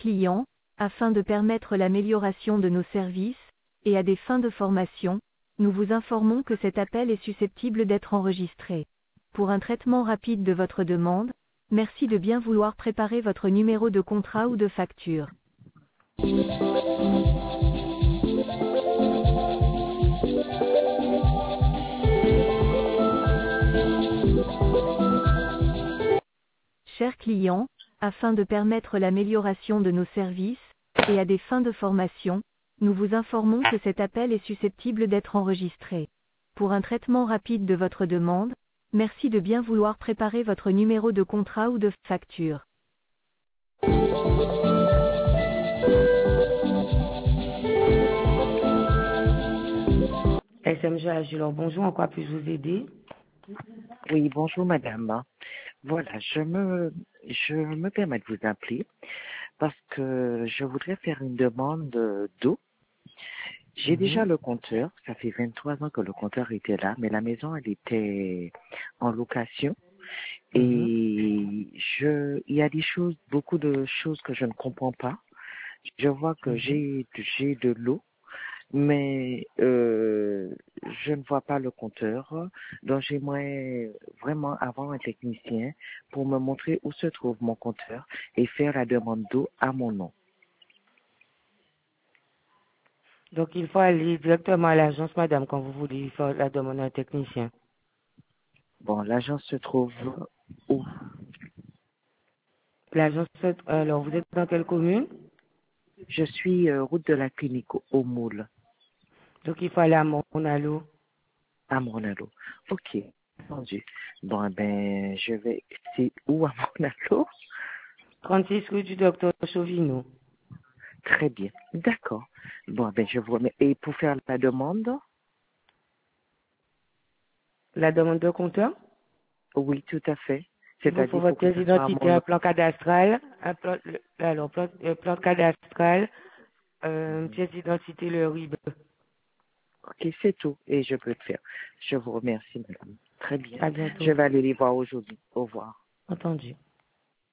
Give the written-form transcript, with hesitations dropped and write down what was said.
clients, afin de permettre l'amélioration de nos services, et à des fins de formation, nous vous informons que cet appel est susceptible d'être enregistré. Pour un traitement rapide de votre demande, merci de bien vouloir préparer votre numéro de contrat ou de facture. Chers clients, afin de permettre l'amélioration de nos services, et à des fins de formation, nous vous informons que cet appel est susceptible d'être enregistré. Pour un traitement rapide de votre demande, merci de bien vouloir préparer votre numéro de contrat ou de facture. SMG Agilor, bonjour, en quoi puis-je vous aider? Oui, bonjour madame. Voilà, je me permets de vous appeler parce que je voudrais faire une demande d'eau. J'ai déjà le compteur, ça fait 23 ans que le compteur était là, mais la maison elle était en location et il y a des choses, beaucoup de choses que je ne comprends pas. Je vois que j'ai de l'eau, mais je ne vois pas le compteur. Donc j'aimerais vraiment avoir un technicien pour me montrer où se trouve mon compteur et faire la demande d'eau à mon nom. Donc, il faut aller directement à l'agence, madame, quand vous voulez faire la demande à un technicien. Bon, l'agence se trouve où? L'agence, alors, vous êtes dans quelle commune? Je suis route de la clinique au Moule, Donc, il faut aller à Monalo. à Mornalo. Ok, entendu. Bon, ben, je vais... C'est où à Mornalo? 36 rue du docteur Chauvino. Très bien, d'accord. Bon, ben, je vous remercie. Et pour faire la demande? La demande de compteur? Oui, tout à fait. Il vous faut C'est-à-dire, faut votre que pièce ce soit à d'identité, mon un nom. plan cadastral, plan cadastral, pièce d'identité, le RIB. Ok, c'est tout. Et je peux le faire. Je vous remercie, madame. Très bien. À bientôt. Je vais aller les voir aujourd'hui. Au revoir. Entendu.